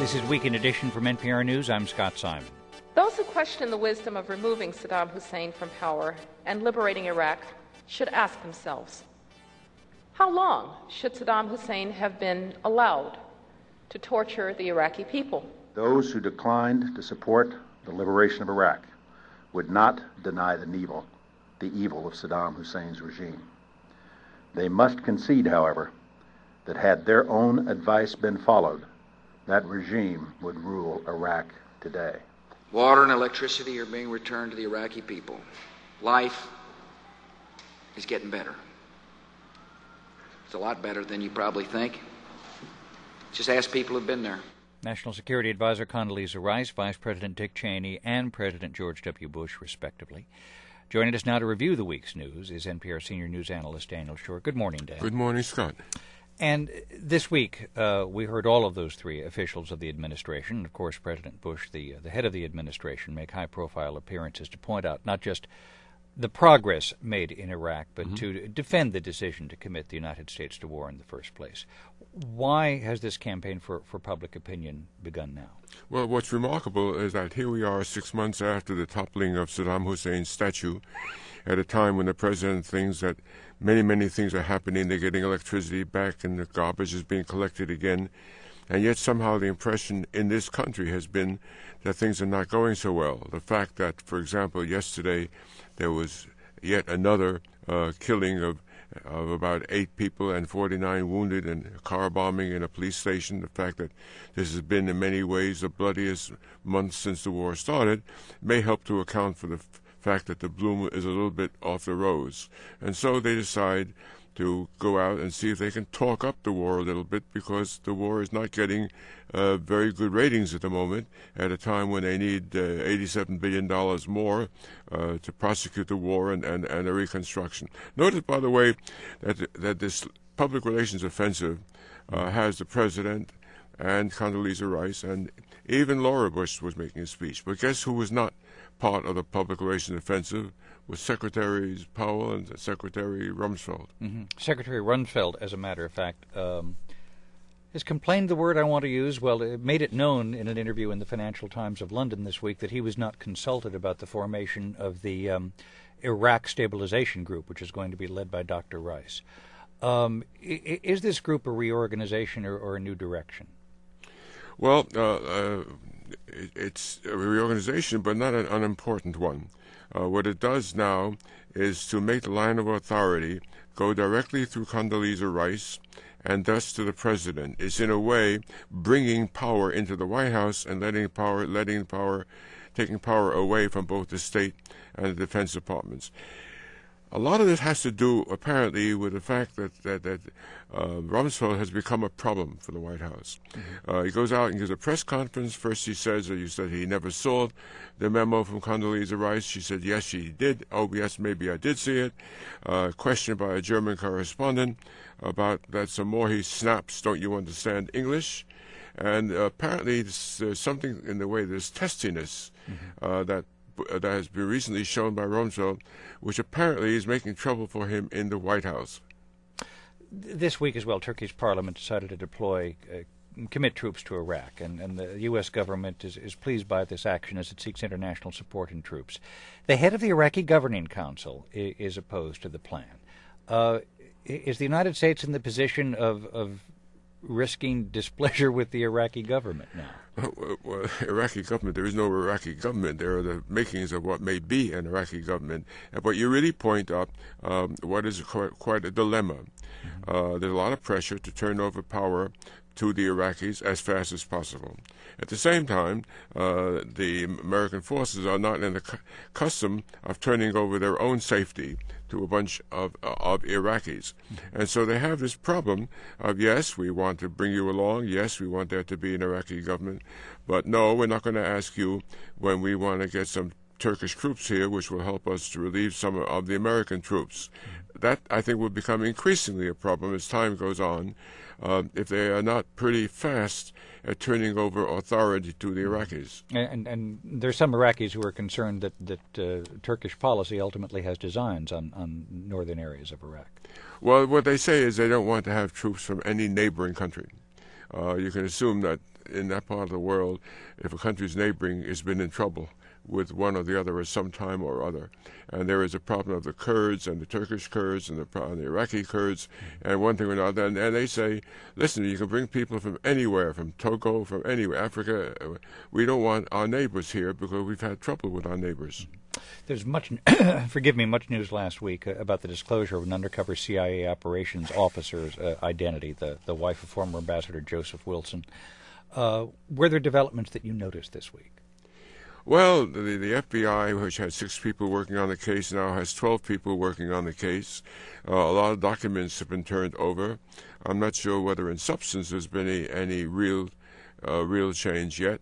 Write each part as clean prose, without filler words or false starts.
This is Weekend Edition from NPR News. I'm Scott Simon. Those who question the wisdom of removing Saddam Hussein from power and liberating Iraq should ask themselves, how long should Saddam Hussein have been allowed to torture the Iraqi people? Those who declined to support the liberation of Iraq would not deny the evil of Saddam Hussein's regime. They must concede, however, that had their own advice been followed, that regime would rule Iraq today. Water and electricity are being returned to the Iraqi people. Life is getting better. It's a lot better than you probably think. Just ask people who've been there. National Security Advisor Condoleezza Rice, Vice President Dick Cheney, and President George W. Bush, respectively. Joining us now to review the week's news is NPR Senior News Analyst Daniel Schorr. Good morning, Dan. Good morning, Scott. And this week, we heard all of those three officials of the administration, of course, President Bush, the head of the administration, make high-profile appearances to point out not just the progress made in Iraq, but to defend the decision to commit the United States to war in the first place. Why has this campaign for public opinion begun now? Well, what's remarkable is that here we are 6 months after the toppling of Saddam Hussein's statue, at a time when the president thinks that many things are happening. They're getting electricity back and the garbage is being collected again. And yet somehow the impression in this country has been that things are not going so well. The fact that, for example, yesterday there was yet another killing of about 8 people and 49 wounded in a car bombing in a police station. The fact that this has been in many ways the bloodiest month since the war started may help to account for the fact that the bloom is a little bit off the rose. And so they decide to go out and see if they can talk up the war a little bit, because the war is not getting very good ratings at the moment, at a time when they need $87 billion more to prosecute the war and a reconstruction. Notice, by the way, that this public relations offensive has the president and Condoleezza Rice, and even Laura Bush was making a speech. But guess who was not part of the public relations offensive? Was Secretaries Powell and Secretary Rumsfeld. Secretary Rumsfeld, as a matter of fact, has complained, the word I want to use, it made it known in an interview in the Financial Times of London this week that he was not consulted about the formation of the Iraq Stabilization Group, which is going to be led by Dr. Rice. Is this group a reorganization or a new direction? Well, it's a reorganization, but not an unimportant one. What it does now is to make the line of authority go directly through Condoleezza Rice and thus to the president. It's in a way bringing power into the White House and taking power away from both the State and the Defense Departments. A lot of this has to do, apparently, with the fact that Rumsfeld has become a problem for the White House. He goes out and gives a press conference. First he says that he never saw the memo from Condoleezza Rice. She said, yes, she did. Oh, yes, maybe I did see it. Questioned by a German correspondent about that some more, he snaps, don't you understand English? And apparently there's something in the way there's testiness that has been recently shown by Rumsfeld, which apparently is making trouble for him in the White House. This week as well, Turkey's parliament decided to commit troops to Iraq, and the U.S. government is pleased by this action as it seeks international support in troops. The head of the Iraqi Governing Council is opposed to the plan. Is the United States in the position of risking displeasure with the Iraqi government now? Well, Iraqi government, there is no Iraqi government. There are the makings of what may be an Iraqi government. But you really point out what is quite a dilemma. There's a lot of pressure to turn over power to the Iraqis as fast as possible. At the same time, the American forces are not in the custom of turning over their own safety to a bunch of Iraqis. And so they have this problem of, yes, we want to bring you along, yes, we want there to be an Iraqi government, but no, we're not going to ask you when we want to get some Turkish troops here, which will help us to relieve some of the American troops. That, I think, will become increasingly a problem as time goes on, if they are not pretty fast at turning over authority to the Iraqis. And there's some Iraqis who are concerned that Turkish policy ultimately has designs on northern areas of Iraq. Well, what they say is they don't want to have troops from any neighboring country. You can assume that in that part of the world, if a country's neighboring, has been in trouble with one or the other at some time or other. And there is a problem of the Kurds and the Turkish Kurds and the Iraqi Kurds and one thing or another. And they say, listen, you can bring people from anywhere, from Togo, from anywhere, Africa. We don't want our neighbors here because we've had trouble with our neighbors. There's much, much news last week about the disclosure of an undercover CIA operations officer's identity, the wife of former Ambassador Joseph Wilson. Were there developments that you noticed this week? Well, the FBI, which had 6 people working on the case, now has 12 people working on the case. A lot of documents have been turned over. I'm not sure whether in substance there's been any real change yet.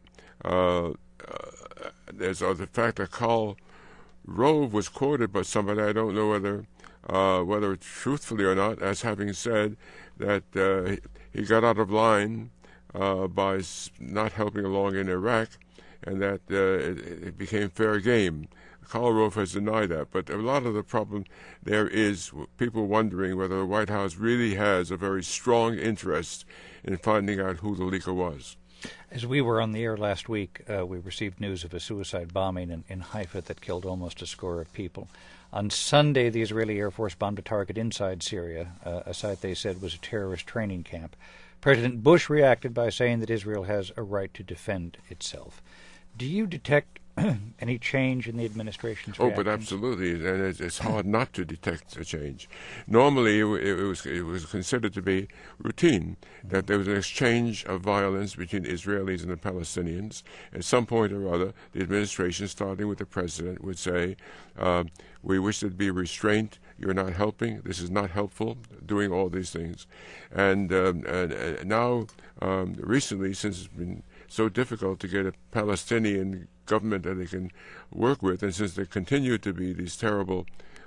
There's the fact that Karl Rove was quoted by somebody, I don't know whether truthfully or not, as having said that he got out of line by not helping along in Iraq, and that it became fair game. Karl Rove has denied that, but a lot of the problem there is people wondering whether the White House really has a very strong interest in finding out who the leaker was. As we were on the air last week, we received news of a suicide bombing in Haifa that killed almost a score of people. On Sunday, the Israeli Air Force bombed a target inside Syria, a site they said was a terrorist training camp. President Bush reacted by saying that Israel has a right to defend itself. Do you detect any change in the administration's reaction? Oh, but absolutely, and it's hard not to detect a change. Normally, it was considered to be routine that there was an exchange of violence between Israelis and the Palestinians. At some point or other, the administration, starting with the president, would say, we wish there to be restraint. You're not helping. This is not helpful, doing all these things. And now, recently, since it's been so difficult to get a Palestinian government that they can work with, and since there continue to be these terrible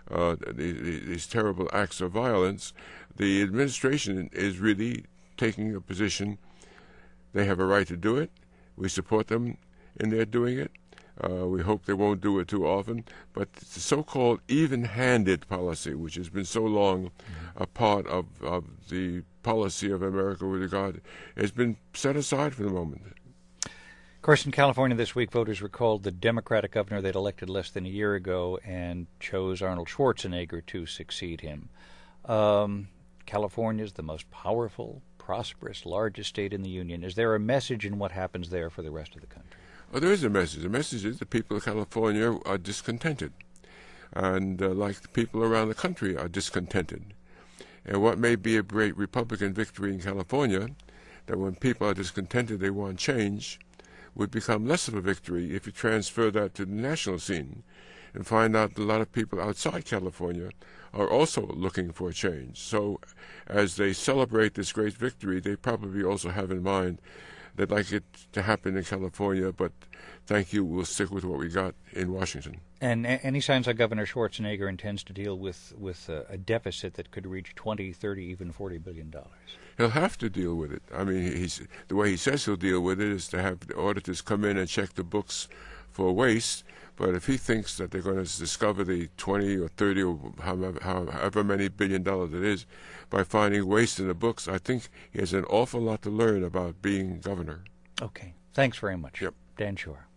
acts of violence, the administration is really taking a position. They have a right to do it. We support them in their doing it. We hope they won't do it too often. But the so-called even-handed policy, which has been so long a part of the policy of America with regard, has been set aside for the moment. Of course, in California this week, voters recalled the Democratic governor they'd elected less than a year ago and chose Arnold Schwarzenegger to succeed him. California is the most powerful, prosperous, largest state in the Union. Is there a message in what happens there for the rest of the country? Well, there is a message. The message is the people of California are discontented, and like the people around the country are discontented. And what may be a great Republican victory in California, that when people are discontented, they want change, would become less of a victory if you transfer that to the national scene and find out that a lot of people outside California are also looking for a change. So as they celebrate this great victory, they probably also have in mind they'd like it to happen in California, but thank you, we'll stick with what we got in Washington. And any signs that Governor Schwarzenegger intends to deal with a deficit that could reach 20, 30, even $40 billion? He'll have to deal with it. I mean, the way he says he'll deal with it is to have the auditors come in and check the books for waste. But if he thinks that they're going to discover the 20 or 30 or however many $1 billion it is by finding waste in the books, I think he has an awful lot to learn about being governor. Okay. Thanks very much. Yep. Dan Shore.